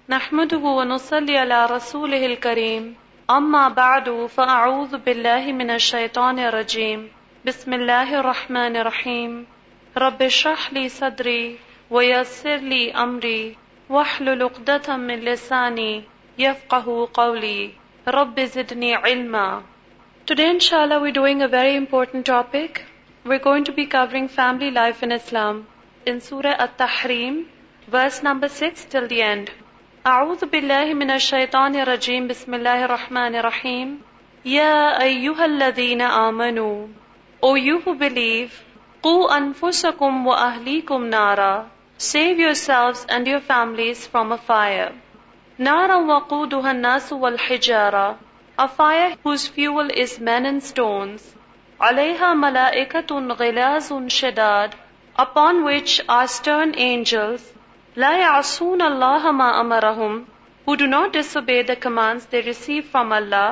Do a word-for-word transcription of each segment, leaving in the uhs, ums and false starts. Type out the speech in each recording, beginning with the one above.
نحمده ونصلي على رسوله الكريم أما بعد فأعوذ بالله من الشيطان الرجيم بسم الله الرحمن الرحيم رب اشرح لي صدري ويسر لي أمري واحلل عقدة من لساني يفقه قولي رب زدني علما. Today inshallah we're doing a very important topic. We're going to be covering family life in Islam in Surah At-Tahrim, verse number six till the end. أعوذ بالله من الشيطان الرجيم بسم الله الرحمن الرحيم يا أيها الذين آمنوا O you who believe قوا أنفسكم وأهليكم نارا Save yourselves and your families from a fire. نارا وقودها الناس والحجارة A fire whose fuel is men and stones. عليها ملائكة غلاظ شداد Upon which are stern angels لا يعصون الله ما أمرهم Who do not disobey the commands they receive from Allah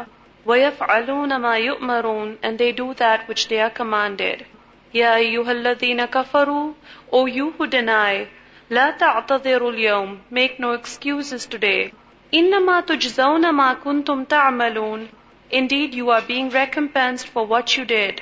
ويفعلون ما يؤمرون And they do that which they are commanded. يا أيها الذين كفروا O you who deny لا تعتذروا اليوم Make no excuses today. إنما تجزون ما كنتم تعملون Indeed you are being recompensed for what you did.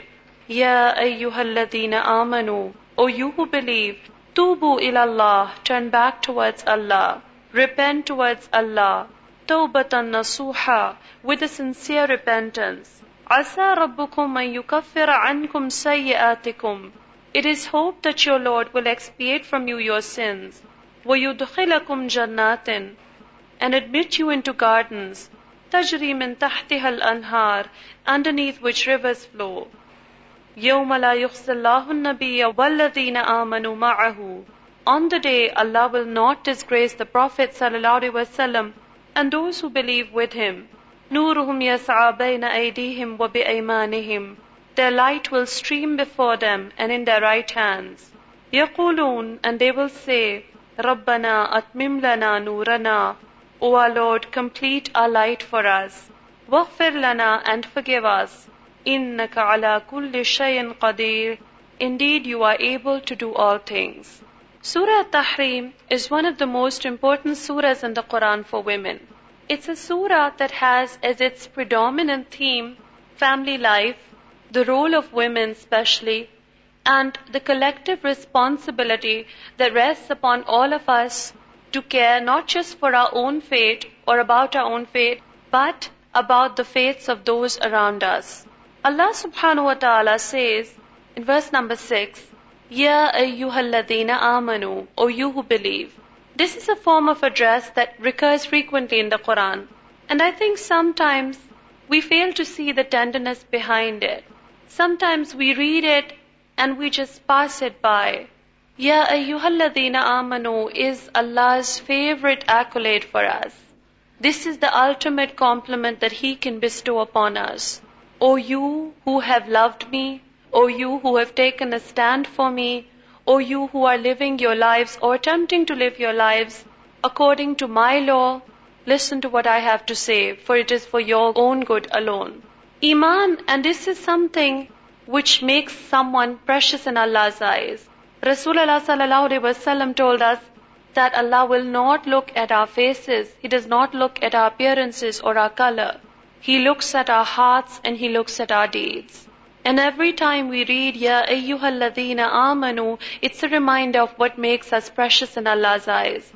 يا أيها الذين آمنوا O you who believe Tubu ilallah, turn back towards Allah. Repent towards Allah. Tawbatan nasuha, with a sincere repentance. Asa rabbukum an yukaffira ankum sayyi'atikum. It is hoped that your Lord will expiate from you your sins. وَيُدْخِلَكُمْ جَنَّاتٍ And admit you into gardens. تَجْرِي مِن تَحْتِهَا الْأَنْهَارِ Underneath which rivers flow. يَوْمَ لَا يُخْزِ اللَّهُ النَّبِيَّ وَالَّذِينَ آمَنُوا مَعَهُ On the day Allah will not disgrace the Prophet sallallahu alaihi wasallam and those who believe with him. نُورُهُمْ يَسْعَى بَيْنَ أَيْدِيهِمْ وَبِأَيْمَانِهِمْ Their light will stream before them and in their right hands. يَقُولُونَ And they will say, رَبَّنَا أَتْمِمْ لَنَا نُورَنَا O our Lord, complete our light for us. وَغْفِرْ لَنَا And forgive us. إِنَّكَ عَلَى كُلِّ شَيْءٍ قَدِيرٍ Indeed, you are able to do all things. Surah At-Tahrim is one of the most important surahs in the Quran for women. It's a surah that has as its predominant theme family life, the role of women especially, and the collective responsibility that rests upon all of us to care not just for our own fate or about our own fate, but about the fates of those around us. Allah subhanahu wa ta'ala says in verse number six, Ya ayyuhalladhina amanu, O you who believe. This is a form of address that recurs frequently in the Quran. And I think sometimes we fail to see the tenderness behind it. Sometimes we read it and we just pass it by. Ya ayyuhalladhina amanu is Allah's favorite accolade for us. This is the ultimate compliment that He can bestow upon us. O you who have loved me, O you who have taken a stand for me, O you who are living your lives or attempting to live your lives according to my law, listen to what I have to say, for it is for your own good alone. Iman, and this is something which makes someone precious in Allah's eyes. Rasulullah sallallahu alaihi wasallam told us that Allah will not look at our faces, He does not look at our appearances or our color. He looks at our hearts and He looks at our deeds. And every time we read, Ya ayyuhalladhina amanu, it's a reminder of what makes us precious in Allah's eyes.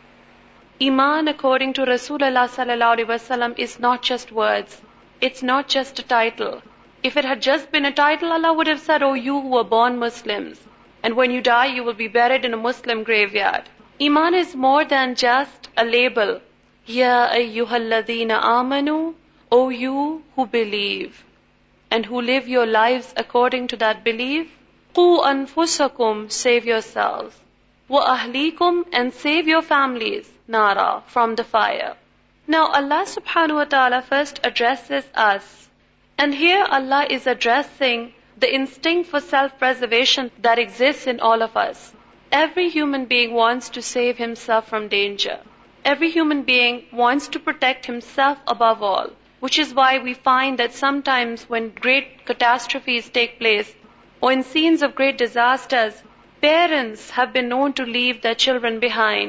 Iman, according to Rasulullah sallallahu alaihi wasallam, is not just words. It's not just a title. If it had just been a title, Allah would have said, Oh, you who were born Muslims. And when you die, you will be buried in a Muslim graveyard. Iman is more than just a label. Ya ayyuhalladhina amanu, O you who believe and who live your lives according to that belief. Qu anfusakum, save yourselves. Wa ahlikum, and save your families. Nara, from the fire. Now Allah subhanahu wa ta'ala first addresses us. And here Allah is addressing the instinct for self-preservation that exists in all of us. Every human being wants to save himself from danger. Every human being wants to protect himself above all. Which is why we find that sometimes when great catastrophes take place, or in scenes of great disasters, parents have been known to leave their children behind.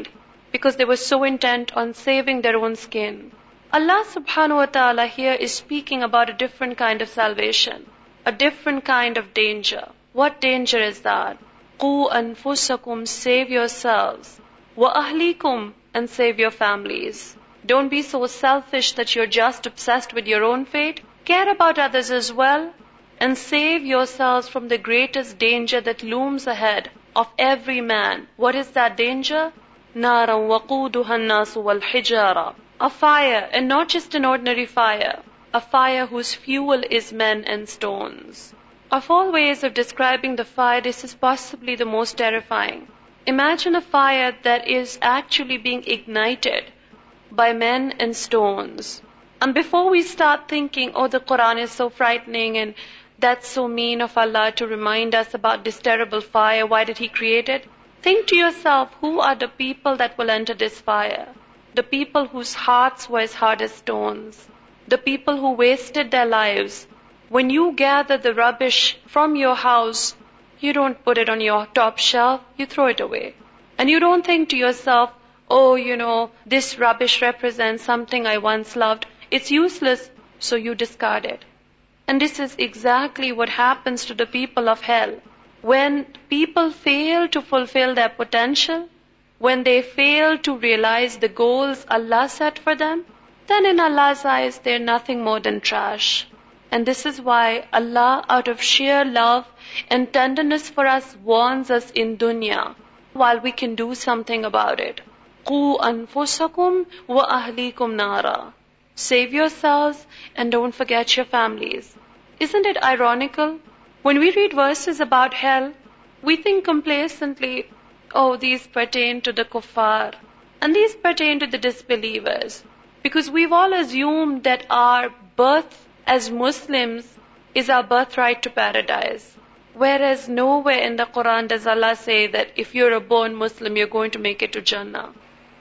because they were so intent on saving their own skin. Allah subhanahu wa ta'ala here is speaking about a different kind of salvation, a different kind of danger. What danger is that? Qu anfusakum, save yourselves. Wa ahlikum, and save your families. Don't be so selfish that you're just obsessed with your own fate. Care about others as well, and save yourselves from the greatest danger that looms ahead of every man. What is that danger? Naran waquduha an-nasu wal hijara. A fire, and not just an ordinary fire. A fire whose fuel is men and stones. Of all ways of describing the fire, this is possibly the most terrifying. Imagine a fire that is actually being ignited by men and stones. And before we start thinking, oh, the Quran is so frightening and that's so mean of Allah to remind us about this terrible fire, why did He create it? Think to yourself, who are the people that will enter this fire? The people whose hearts were as hard as stones. The people who wasted their lives. When you gather the rubbish from your house, you don't put it on your top shelf, you throw it away. And you don't think to yourself, oh, you know, this rubbish represents something I once loved. It's useless, so you discard it. And this is exactly what happens to the people of hell. When people fail to fulfill their potential, when they fail to realize the goals Allah set for them, then in Allah's eyes they're nothing more than trash. And this is why Allah, out of sheer love and tenderness for us, warns us in dunya, while we can do something about it. Qu anfusakum wa ahlikum nara. Save yourselves and don't forget your families. Isn't it ironical? When we read verses about hell, we think complacently, oh, these pertain to the kuffar, and these pertain to the disbelievers. Because we've all assumed that our birth as Muslims is our birthright to paradise. Whereas nowhere in the Quran does Allah say that if you're a born Muslim, you're going to make it to Jannah.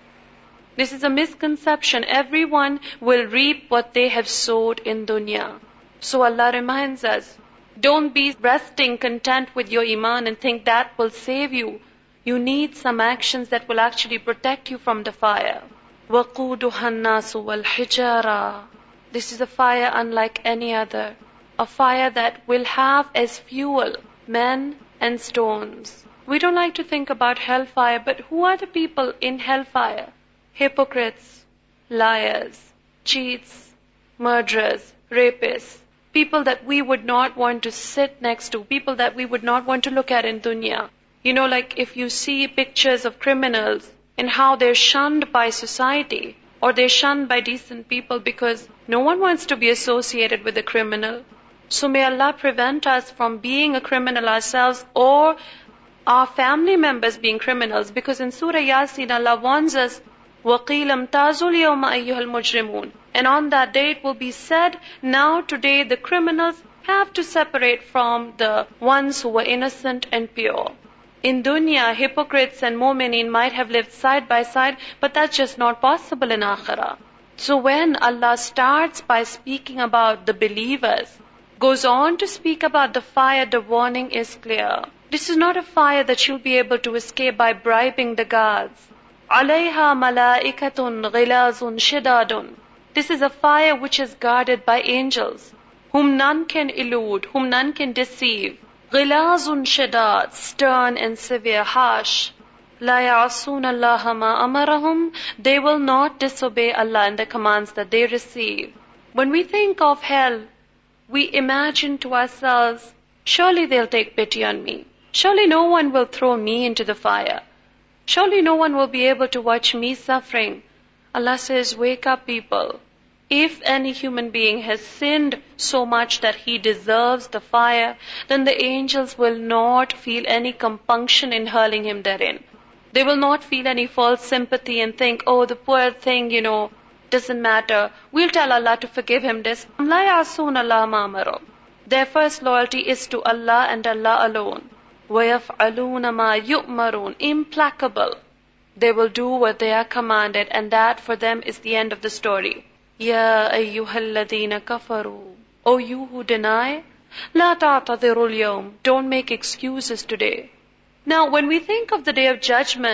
This is a misconception. Everyone will reap what they have sowed in dunya. So Allah reminds us, don't be resting content with your iman and think that will save you. You need some actions that will actually protect you from the fire. وَقُودُهَا النَّاسُ وَالْحِجَارَةُ. This is a fire unlike any other. A fire that will have as fuel men and stones. We don't like to think about hellfire, but who are the people in hellfire? Hypocrites, liars, cheats, murderers, rapists. People that we would not want to sit next to. People that we would not want to look at in dunya. You know, like if you see pictures of criminals and how they're shunned by society, or they're shunned by decent people because no one wants to be associated with a criminal. So may Allah prevent us from being a criminal ourselves or our family members being criminals. Because in Surah Yasin, Allah warns us, وَقِيلَ امْتَازُوا الْيَوْمَ أَيُّهَا الْمُجْرِمُونَ. And on that day it will be said, now today the criminals have to separate from the ones who were innocent and pure. In dunya, hypocrites and mu'mineen might have lived side by side, but that's just not possible in akhirah. So when Allah starts by speaking about the believers, goes on to speak about the fire, the warning is clear. This is not a fire that you'll be able to escape by bribing the guards. عَلَيْهَا مَلَائِكَةٌ غِلَازٌ شِدَادٌ. This is a fire which is guarded by angels, whom none can elude, whom none can deceive. غِلَازٌ شِدَاد, stern and severe, harsh. لَا يَعْصُونَ اللَّهَ مَا أَمَرَهُمْ. They will not disobey Allah in the commands that they receive. When we think of hell, we imagine to ourselves, surely they'll take pity on me. Surely no one will throw me into the fire. Surely no one will be able to watch me suffering. Allah says, wake up people. If any human being has sinned so much that he deserves the fire, then the angels will not feel any compunction in hurling him therein. They will not feel any false sympathy and think, oh, the poor thing, you know, doesn't matter. We'll tell Allah to forgive him this. لَا يَعْصُونَ اللَّهَ مَا أَمَرَهُمْ. Their first loyalty is to Allah and Allah alone. وَيَفْعَلُونَ مَا يُؤْمَرُونَ. Implacable. They will do what they are commanded, and that for them is the end of the story. يَا أَيُّهَا الَّذِينَ كَفَرُوا. O you who deny, لَا تَعْتَذِرُوا الْيَوْمِ. Don't make excuses today. Now, when we think of the Day of Judgment,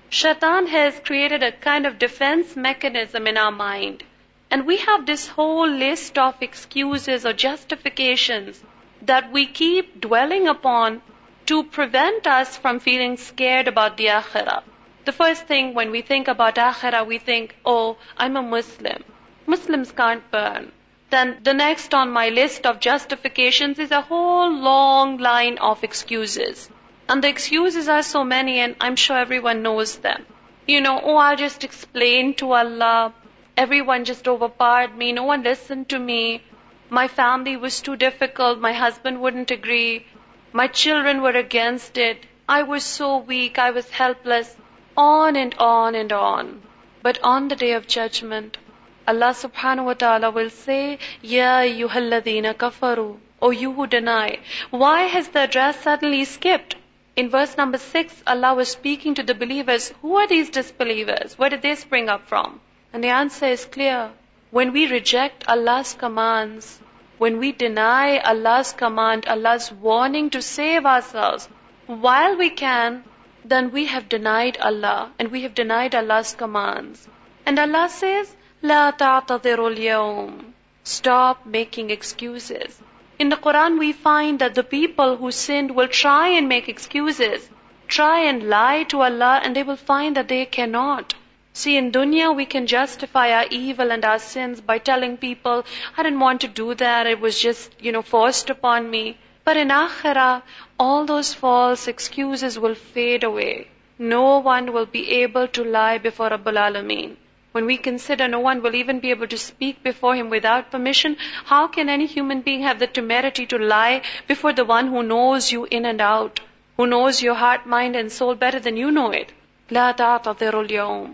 Shaitan has created a kind of defense mechanism in our mind. And we have this whole list of excuses or justifications that we keep dwelling upon to prevent us from feeling scared about the akhirah. The first thing when we think about akhirah, we think, oh, I'm a Muslim. Muslims can't burn. Then the next on my list of justifications is a whole long line of excuses. And the excuses are so many, and I'm sure everyone knows them. You know, oh, I'll just explain to Allah. Everyone just overpowered me. No one listened to me. My family was too difficult. My husband wouldn't agree. My children were against it. I was so weak. I was helpless. On and on and on. But on the day of judgment, Allah subhanahu wa ta'ala will say, Ya ayyuhalladhina kafaru, O you who deny. Why has the address suddenly skipped? In verse number six, Allah was speaking to the believers. Who are these disbelievers? Where did they spring up from? And the answer is clear. When we reject Allah's commands, when we deny Allah's command, Allah's warning to save ourselves, while we can, then we have denied Allah, and we have denied Allah's commands. And Allah says, La ta'tadiru al-yawm. Stop making excuses. In the Quran we find that the people who sinned will try and make excuses, try and lie to Allah, and they will find that they cannot. See, in dunya we can justify our evil and our sins by telling people, I didn't want to do that, it was just, you know, forced upon me. But in akhirah, all those false excuses will fade away. No one will be able to lie before Rabbul Alameen. When we consider no one will even be able to speak before Him without permission, how can any human being have the temerity to lie before the one who knows you in and out, who knows your heart, mind and soul better than you know it? La ta'tadiru al-yawm.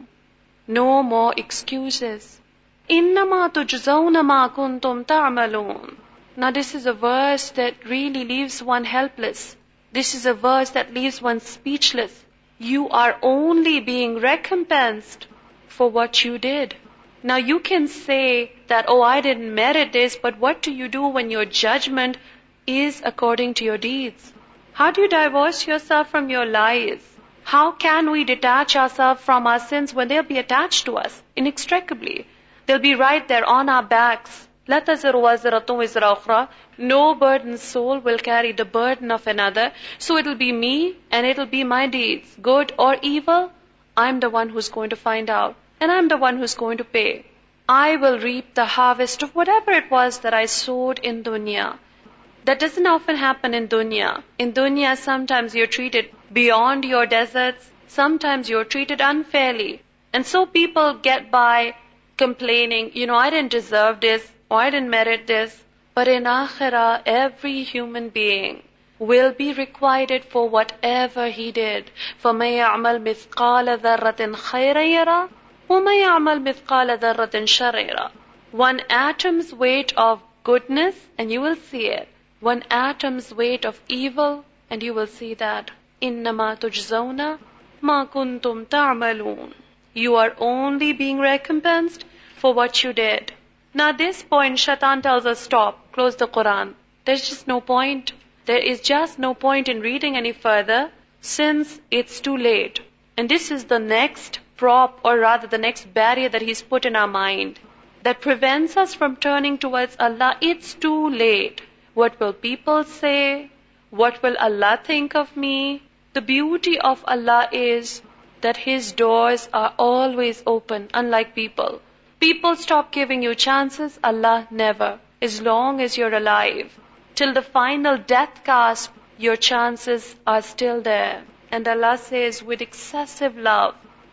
No more excuses. Innama tujzawna ma kuntum ta'malun. Now this is a verse that really leaves one helpless. This is a verse that leaves one speechless. You are only being recompensed for what you did. Now you can say that, oh, I didn't merit this, but what do you do when your judgment is according to your deeds? How do you divorce yourself from your lies? How can we detach ourselves from our sins when they'll be attached to us inextricably? They'll be right there on our backs. لَا تَزِرُ وَازِرَةٌ وِزْرَ أُخْرَى. No burdened soul will carry the burden of another. So it'll be me and it'll be my deeds. Good or evil, I'm the one who's going to find out. And I'm the one who's going to pay. I will reap the harvest of whatever it was that I sowed in dunya. That doesn't often happen in dunya. In dunya, sometimes you're treated beyond your deserts. Sometimes you're treated unfairly. And so people get by complaining, you know, I didn't deserve this, or I didn't merit this. But in akhirah, every human being will be requited for whatever he did. فَمَن يَعْمَلْ مِثْقَالَ ذَرَّةٍ خَيْرًا يَرَهُ وَمَن يَعْمَلْ مِثْقَالَ ذَرَّةٍ شَرًّا. One atom's weight of goodness, and you will see it. One atom's weight of evil, and you will see that. إِنَّمَا تُجْزَوْنَ مَا كُنْتُمْ تَعْمَلُونَ. You are only being recompensed for what you did. Now this point, Shaitan tells us, stop, close the Quran. There's just no point. There is just no point in reading any further, since it's too late. And this is the next prop, or rather the next barrier that He's put in our mind, that prevents us from turning towards Allah. It's too late. What will people say? What will Allah think of me? The beauty of Allah is that His doors are always open, unlike people. People stop giving you chances, Allah never. As long as you're alive, till the final death gasp, your chances are still there. And Allah says with excessive love,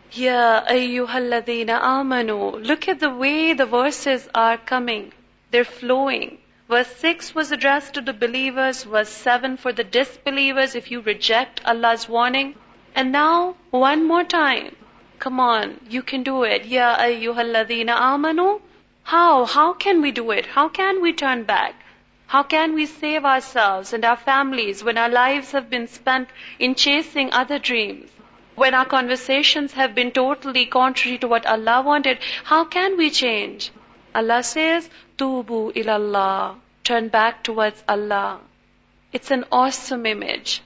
Ya ayyuhalladhina amanu. Look at the way the verses are coming. They're flowing. Verse six was addressed to the believers. Verse seven for the disbelievers if you reject Allah's warning. And now, one more time. Come on, you can do it. Ya ayyuhalladhina amanu. How? How can we do it? How can we turn back? How can we save ourselves and our families when our lives have been spent in chasing other dreams? When our conversations have been totally contrary to what Allah wanted, how can we change? Allah says, Tubu ilallah. Turn back towards Allah. It's an awesome image.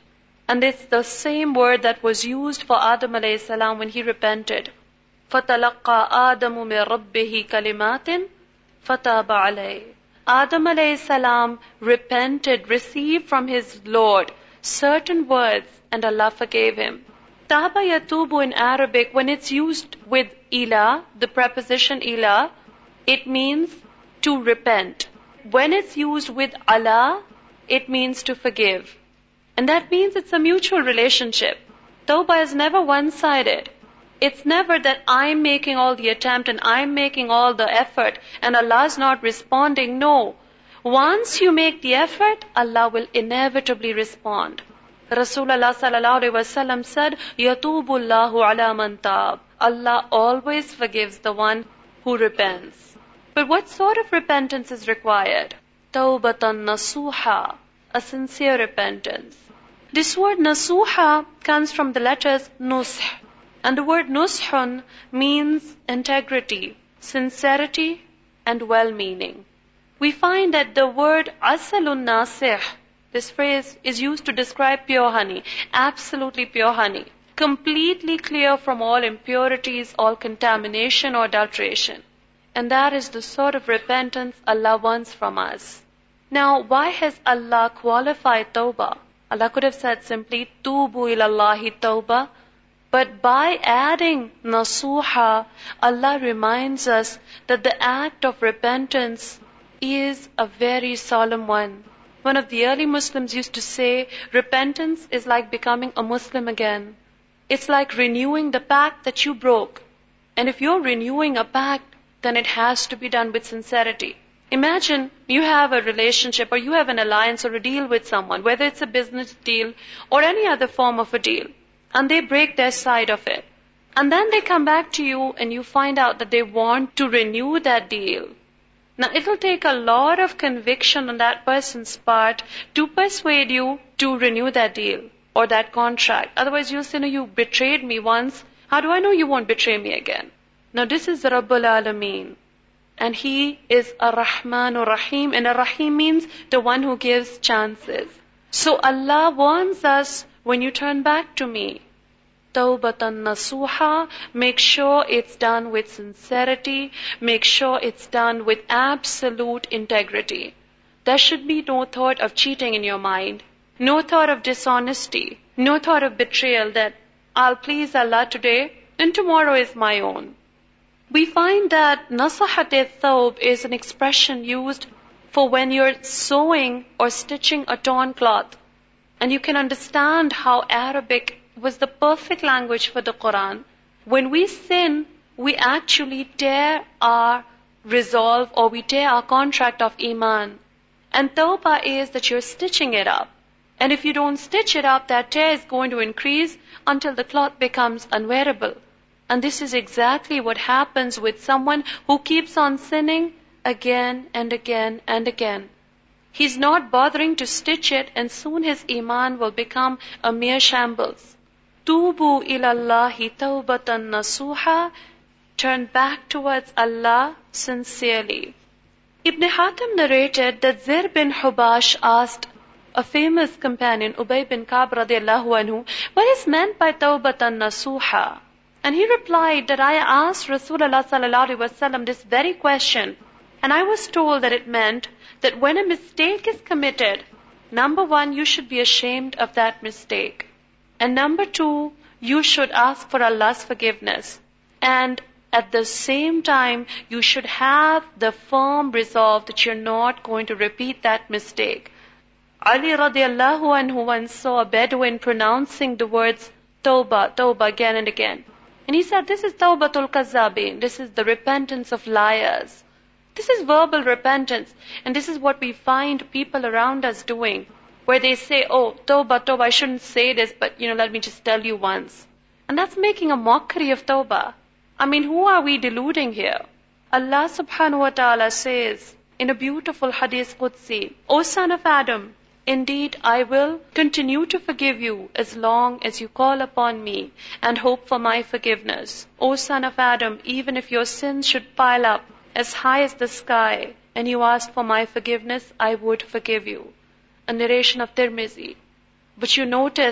And it's the same word that was used for Adam alayhi salam when he repented. فَتَلَقَّى آدَمُ مِنْ رَبِّهِ كَلِمَاتٍ فَتَابَ عَلَيْهِ. Adam alayhi salam repented, received from his Lord certain words, and Allah forgave him. Taba yatubu in Arabic, when it's used with ila, the preposition ila, it means to repent. When it's used with ala, it means to forgive. And that means it's a mutual relationship. Tawbah is never one-sided. It's never that I'm making all the attempt and I'm making all the effort and Allah's not responding. No. Once you make the effort, Allah will inevitably respond. Rasulullah sallallahu alaihi wasallam said, "Yatubu Allahu ala man tab." Allah always forgives the one who repents. But what sort of repentance is required? Tawbatan nasuha, a sincere repentance. This word nasuha comes from the letters nush, and the word nushun means integrity, sincerity, and well-meaning. We find that the word asalun nasih, this phrase is used to describe pure honey, absolutely pure honey, completely clear from all impurities, all contamination or adulteration. And that is the sort of repentance Allah wants from us. Now, why has Allah qualified tawbah? Allah could have said simply, Tubu ilallahi tawbah. But by adding nasuha, Allah reminds us that the act of repentance is a very solemn one. One of the early Muslims used to say, repentance is like becoming a Muslim again. It's like renewing the pact that you broke. And if you're renewing a pact, then it has to be done with sincerity. Imagine you have a relationship or you have an alliance or a deal with someone, whether it's a business deal or any other form of a deal, and they break their side of it. And then they come back to you and you find out that they want to renew that deal. Now, it'll take a lot of conviction on that person's part to persuade you to renew that deal or that contract. Otherwise, you'll say, no, you betrayed me once. How do I know you won't betray me again? Now, this is Rabbul Alameen. And He is Ar-Rahman Ar-Rahim. And Ar-Rahim means the one who gives chances. So Allah warns us, when you turn back to me, Tawbatan nasuha, make sure it's done with sincerity, make sure it's done with absolute integrity. There should be no thought of cheating in your mind, no thought of dishonesty, no thought of betrayal that I'll please Allah today and tomorrow is my own. We find that nasahat al-thawb is an expression used for when you're sewing or stitching a torn cloth. And you can understand how Arabic was the perfect language for the Quran. When we sin, we actually tear our resolve or we tear our contract of Iman. And tawbah is that you're stitching it up. And if you don't stitch it up, that tear is going to increase until the cloth becomes unwearable. And this is exactly what happens with someone who keeps on sinning again and again and again. He's not bothering to stitch it, and soon his Iman will become a mere shambles. Tubu ilallahi tawbatan nasuha, turn back towards Allah sincerely. Ibn Hatim narrated that Zir bin Hubash asked a famous companion, Ubay bin Ka'b radiallahu anhu, what is meant by tawbatan nasuha? And he replied that I asked Rasulullah sallallahu alaihi wasallam this very question, and I was told that it meant that when a mistake is committed, number one, you should be ashamed of that mistake. And number two, you should ask for Allah's forgiveness. And at the same time, you should have the firm resolve that you're not going to repeat that mistake. Ali radiallahu anhu once saw a Bedouin pronouncing the words Tawbah, Tawbah again and again. And he said, this is Tawbatul Kazzabin. This is the repentance of liars. This is verbal repentance. And this is what we find people around us doing. Where they say, oh, Tawbah, Tawbah, I shouldn't say this, but you know, let me just tell you once. And that's making a mockery of Tawbah. I mean, who are we deluding here? Allah subhanahu wa ta'ala says in a beautiful hadith Qudsi, O son of Adam, indeed I will continue to forgive you as long as you call upon me and hope for my forgiveness. O son of Adam, even if your sins should pile up as high as the sky and you ask for my forgiveness, I would forgive you. A narration of Tirmizi. But you notice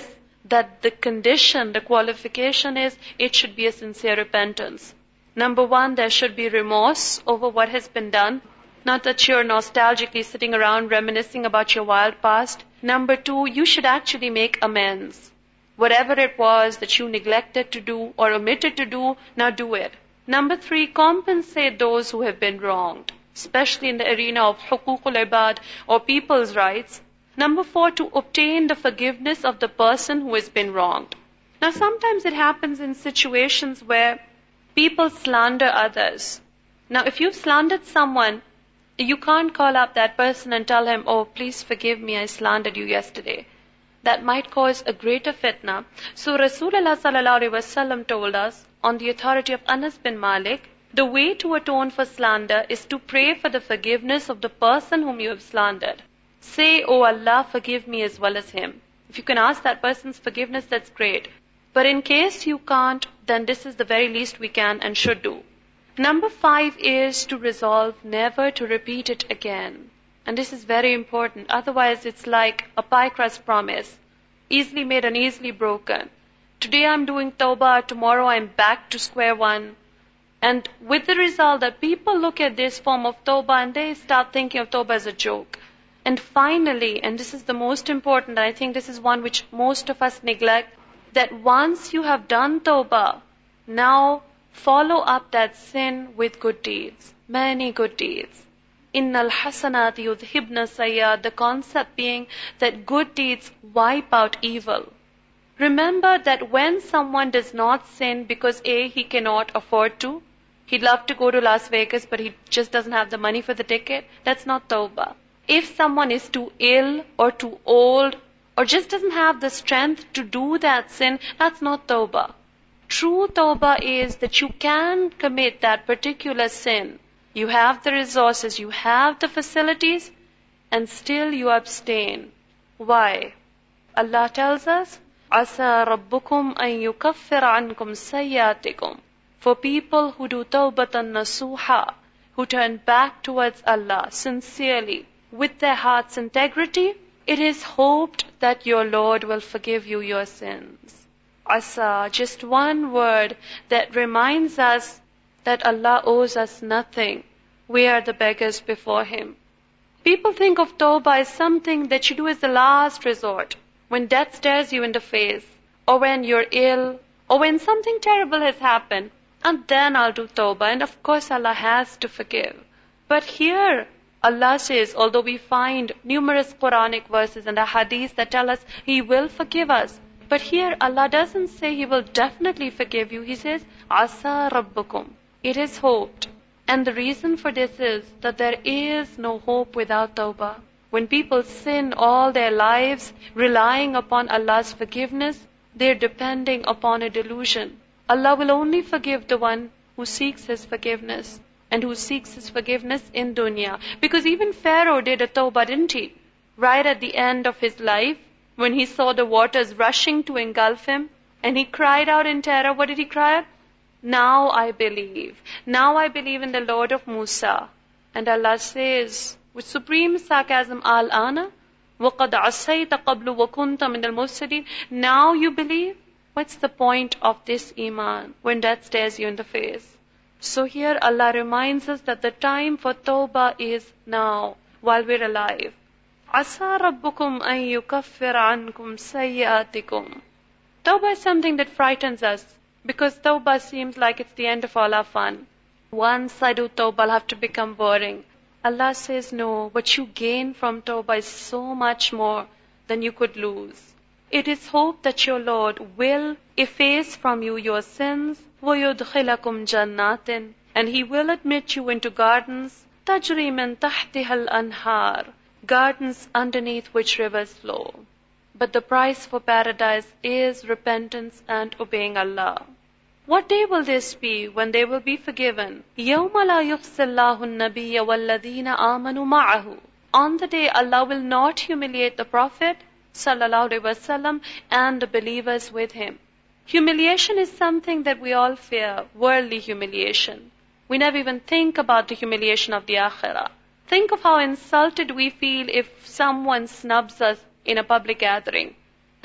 that the condition, the qualification is, it should be a sincere repentance. Number one, there should be remorse over what has been done. Not that you're nostalgically sitting around reminiscing about your wild past. Number two, you should actually make amends. Whatever it was that you neglected to do or omitted to do, now do it. Number three, compensate those who have been wronged, especially in the arena of huququl ibad or people's rights. Number four, to obtain the forgiveness of the person who has been wronged. Now sometimes it happens in situations where people slander others. Now if you've slandered someone, you can't call up that person and tell him, oh, please forgive me, I slandered you yesterday. That might cause a greater fitna. So Rasulullah sallallahu alaihi wasallam told us, on the authority of Anas bin Malik, the way to atone for slander is to pray for the forgiveness of the person whom you have slandered. Say, oh Allah, forgive me as well as him. If you can ask that person's forgiveness, that's great. But in case you can't, then this is the very least we can and should do. Number five is to resolve never to repeat it again. And this is very important. Otherwise, it's like a pie crust promise, easily made and easily broken. Today I'm doing tawbah, tomorrow I'm back to square one. And with the result that people look at this form of tawbah and they start thinking of tawbah as a joke. And finally, and this is the most important, I think this is one which most of us neglect, that once you have done tawbah, now follow up that sin with good deeds, many good deeds. Innal hasanat yudhibna sayyat, the concept being that good deeds wipe out evil. Remember that when someone does not sin because A, he cannot afford to, he'd love to go to Las Vegas but he just doesn't have the money for the ticket, that's not tawbah. If someone is too ill or too old or just doesn't have the strength to do that sin, that's not tawbah. True tawbah is that you can commit that particular sin. You have the resources, you have the facilities, and still you abstain. Why? Allah tells us, Asa rabbukum an yukaffir ankum sayyatikum. For people who do tawbatan nasuha, who turn back towards Allah sincerely, with their heart's integrity, it is hoped that your Lord will forgive you your sins. Asa, just one word that reminds us that Allah owes us nothing. We are the beggars before Him. People think of tawbah as something that you do as the last resort, when death stares you in the face, or when you're ill, or when something terrible has happened, and then I'll do tawbah, and of course Allah has to forgive. But here, Allah says, although we find numerous Quranic verses and hadiths that tell us He will forgive us, but here Allah doesn't say He will definitely forgive you. He says, Asa rabbukum. It is hoped. And the reason for this is that there is no hope without tawbah. When people sin all their lives, relying upon Allah's forgiveness, they're depending upon a delusion. Allah will only forgive the one who seeks His forgiveness, and who seeks His forgiveness in dunya. Because even Pharaoh did a tawbah, didn't he? Right at the end of his life, when he saw the waters rushing to engulf him, and he cried out in terror. What did he cry out? Now I believe. Now I believe in the Lord of Musa. And Allah says, with supreme sarcasm, Al-ana, وَقَدْ عَصَيْتَ قَبْلُ وَكُنْتَ مِنَ الْمُفْسِدِينَ. Now you believe? What's the point of this iman when death stares you in the face? So here Allah reminds us that the time for tawbah is now, while we're alive. Asa rabbukum an yukaffir ankum sayyatikum. Tawbah is something that frightens us, because tawbah seems like it's the end of all our fun. Once I do tawbah, I'll have to become boring. Allah says, no, what you gain from tawbah is so much more than you could lose. It is hoped that your Lord will efface from you your sins, وَيُدْخِلَكُمْ جَنَّاتٍ, and He will admit you into gardens, تَجْرِي مِن تَحْتِهَا الْأَنْهَارِ, gardens underneath which rivers flow. But the price for paradise is repentance and obeying Allah. What day will this be when they will be forgiven? يَوْمَ لَا يُخْزِي اللَّهُ النَّبِيَّ وَالَّذِينَ آمَنُوا مَعَهُ. On the day Allah will not humiliate the Prophet sallallahu alaihi wasallam and the believers with him. Humiliation is something that we all fear, worldly humiliation. We never even think about the humiliation of the akhirah. Think of how insulted we feel if someone snubs us in a public gathering.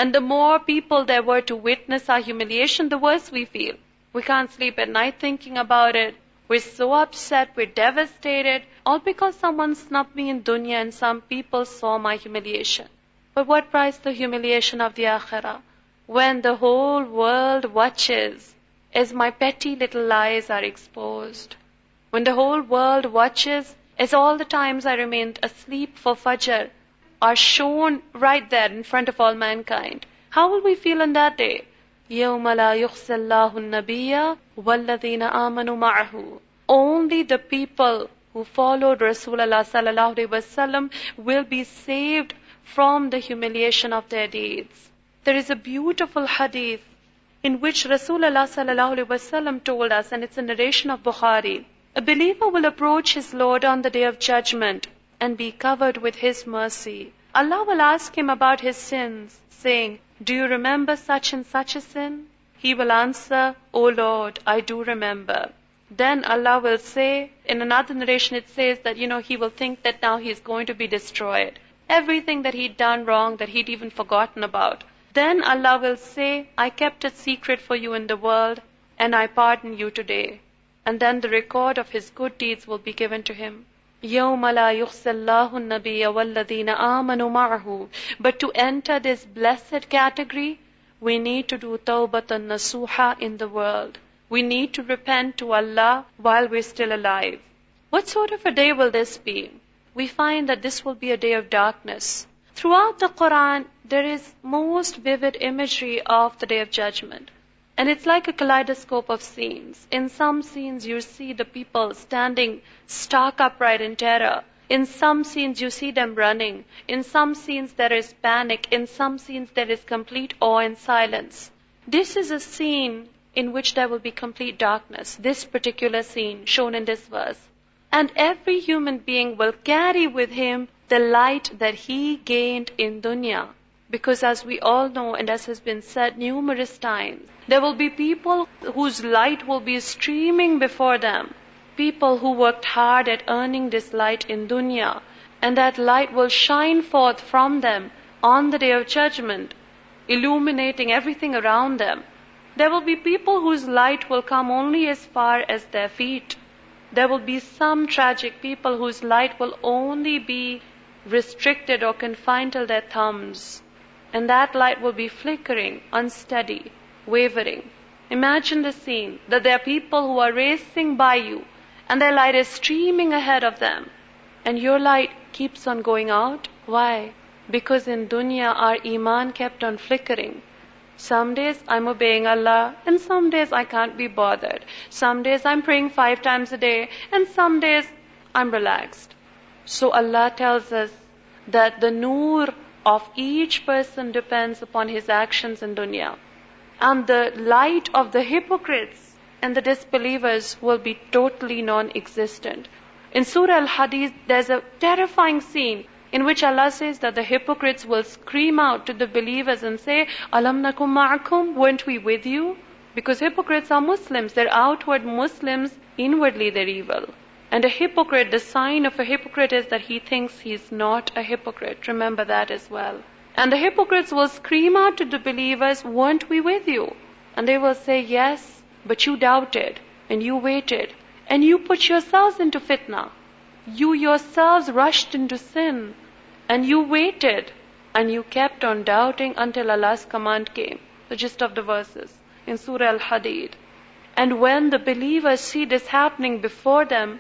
And the more people there were to witness our humiliation, the worse we feel. We can't sleep at night thinking about it. We're so upset, we're devastated, all because someone snubbed me in dunya and some people saw my humiliation. But what price the humiliation of the akhirah? When the whole world watches as my petty little lies are exposed. When the whole world watches as all the times I remained asleep for Fajr are shown right there in front of all mankind. How will we feel on that day? يَوْمَ لَا يُخْزَى اللَّهُ النَّبِيَّ وَالَّذِينَ آمَنُوا مَعَهُ. Only the people who followed Rasulullah sallallahu alaihi wasallam will be saved from the humiliation of their deeds. There is a beautiful hadith in which Rasulullah sallallahu alaihi wasallam told us, and it's a narration of Bukhari, a believer will approach his Lord on the day of judgment and be covered with His mercy. Allah will ask him about his sins, saying, do you remember such and such a sin? He will answer, O Lord, I do remember. Then Allah will say, in another narration it says that, you know, he will think that now he is going to be destroyed. Everything that he'd done wrong, that he'd even forgotten about. Then Allah will say, I kept it secret for you in the world, and I pardon you today. And then the record of his good deeds will be given to him. يَوْمَ لَا يُخْزَى اللَّهُ النَّبِيَّ وَالَّذِينَ آمَنُوا مَعَهُ. But to enter this blessed category, we need to do tawbatan nasuha in the world. We need to repent to Allah while we're still alive. What sort of a day will this be? We find that this will be a day of darkness. Throughout the Quran, there is most vivid imagery of the Day of Judgment. And it's like a kaleidoscope of scenes. In some scenes, you see the people standing stark upright in terror. In some scenes, you see them running. In some scenes, there is panic. In some scenes, there is complete awe and silence. This is a scene in which there will be complete darkness. This particular scene shown in this verse. And every human being will carry with him the light that he gained in dunya. Because as we all know, and as has been said numerous times, there will be people whose light will be streaming before them. People who worked hard at earning this light in dunya. And that light will shine forth from them on the Day of Judgment, illuminating everything around them. There will be people whose light will come only as far as their feet. There will be some tragic people whose light will only be restricted or confined till their thumbs. And that light will be flickering, unsteady, wavering. Imagine the scene that there are people who are racing by you and their light is streaming ahead of them. And your light keeps on going out. Why? Because in dunya our iman kept on flickering. Some days I'm obeying Allah and some days I can't be bothered. Some days I'm praying five times a day and some days I'm relaxed. So Allah tells us that the noor of each person depends upon his actions in dunya. And the light of the hypocrites and the disbelievers will be totally non-existent. In Surah Al-Hadid, there's a terrifying scene in which Allah says that the hypocrites will scream out to the believers and say, Alam nakum ma'akum, weren't we with you? Because hypocrites are Muslims. They're outward Muslims, inwardly they're evil. And a hypocrite, the sign of a hypocrite is that he thinks he's not a hypocrite. Remember that as well. And the hypocrites will scream out to the believers, weren't we with you? And they will say, yes, but you doubted, and you waited, and you put yourselves into fitna. You yourselves rushed into sin, and you waited, and you kept on doubting until Allah's command came. The gist of the verses in Surah Al-Hadid. And when the believers see this happening before them,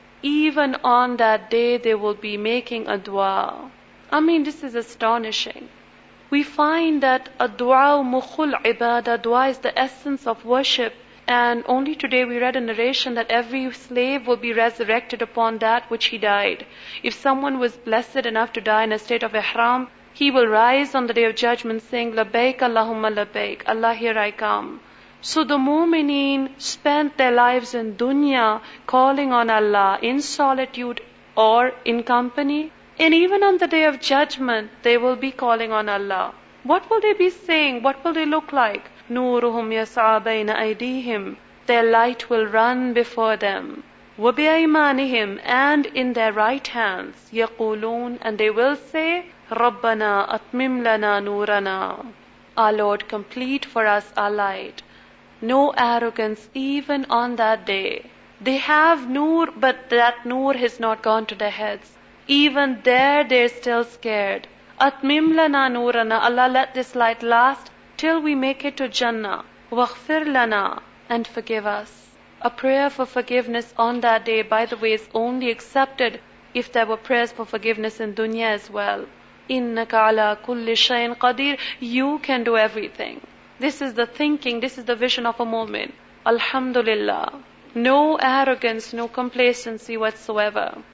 even on that day they will be making a dua. I mean, this is astonishing. We find that a dua mukhul ibadah, dua is the essence of worship. And only today we read a narration that every slave will be resurrected upon that which he died. If someone was blessed enough to die in a state of ihram, he will rise on the Day of Judgment saying, Labbaik Allahumma labbaik, Allah, here I come. So the mu'mineen spent their lives in dunya calling on Allah in solitude or in company. And even on the Day of Judgment, they will be calling on Allah. What will they be saying? What will they look like? Nuruhum yas'a bayna aydihim. Their light will run before them. Wa bi'aymanihim, and in their right hands. Yaqulun, and they will say, Rabbana atmim lana nurana. Our Lord, complete for us our light. No arrogance even on that day. They have Noor, but that Noor has not gone to their heads. Even there they're still scared. Atmim lana noorana, Allah, let this light last till we make it to Jannah. Waghfir lana, and forgive us. A prayer for forgiveness on that day, by the way, is only accepted if there were prayers for forgiveness in dunya as well. Innaka ala kulli shayin qadir. You can do everything. This is the thinking, this is the vision of a mu'min. Alhamdulillah. No arrogance, no complacency whatsoever.